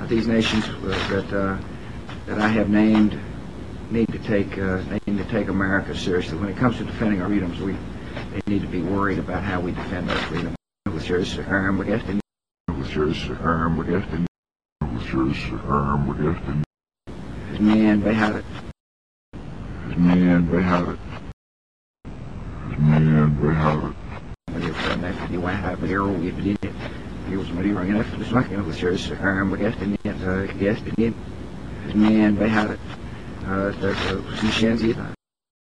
these nations that I have named need to take America seriously. When it comes to defending our freedoms, they need to be worried about how we defend our freedom. Man behoudt. Die Waarheid beheer je bedienen. Here's my dear, and after the smaking of the church, but yes, man behoudt. Dat is niet